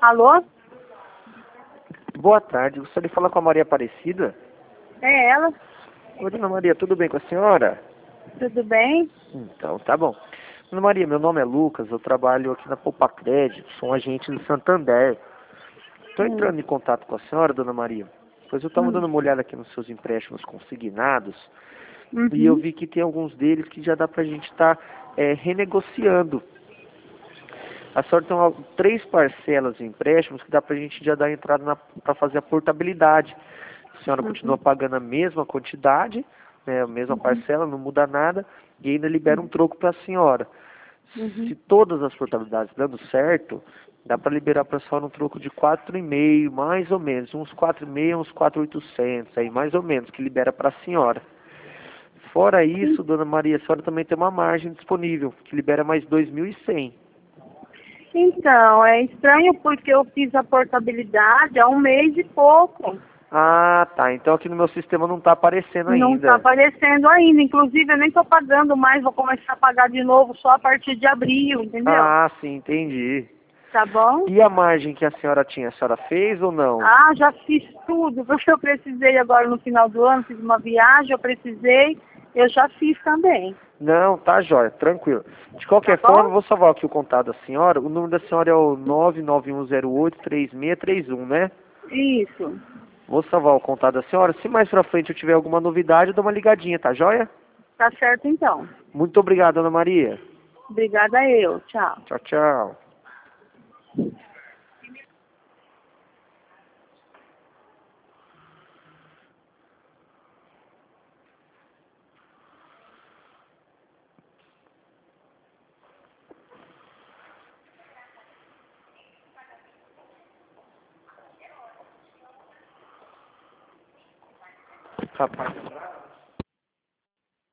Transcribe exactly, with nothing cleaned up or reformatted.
Alô? Boa tarde, gostaria de falar com a Maria Aparecida. É ela? Oi, dona Maria, tudo bem com a senhora? Tudo bem? Então, tá bom. Dona Maria, meu nome é Lucas, eu trabalho aqui na Poupa Crédito, sou um agente do Santander. Estou Hum, entrando em contato com a senhora, dona Maria, pois eu estava hum, dando uma olhada aqui nos seus empréstimos consignados e eu uhum. vi que tem alguns deles que já dá pra gente estar renegociando. A senhora tem uma- três parcelas de empréstimos que dá pra gente já dar entrada para fazer a portabilidade. A senhora continua Uhum. pagando a mesma quantidade, né, a mesma Uhum. parcela, não muda nada, e ainda libera um troco para a senhora. Se Uhum. todas as portabilidades dando certo, dá para liberar para a senhora um troco de quatro e meio, mais ou menos, uns quatro e meio, uns quatro mil e oitocentos, aí mais ou menos, que libera para a senhora. Fora Sim. isso, dona Maria, a senhora também tem uma margem disponível, que libera mais dois mil e cem. Então, é estranho porque eu fiz a portabilidade há um mês e pouco. Ah, tá. Então aqui no meu sistema não está aparecendo Não está ainda. aparecendo ainda. Inclusive, eu nem estou pagando mais, vou começar a pagar de novo só a partir de abril, entendeu? Ah, sim, entendi. Tá bom? E a margem que a senhora tinha, a senhora fez ou não? Ah, já fiz tudo, porque eu precisei agora no final do ano, fiz uma viagem, eu precisei, eu já fiz também. Não, tá jóia, tranquilo. De Tá qualquer forma, bom? eu vou salvar aqui o contato da senhora. O número da senhora é o nove nove um zero oito três seis três um, né? Isso. Vou salvar o contato da senhora. Se mais pra frente eu tiver alguma novidade, eu dou uma ligadinha, tá jóia? Tá certo então. Muito obrigado, Ana Maria. Obrigada eu. Tchau. Tchau, tchau. Rapaz.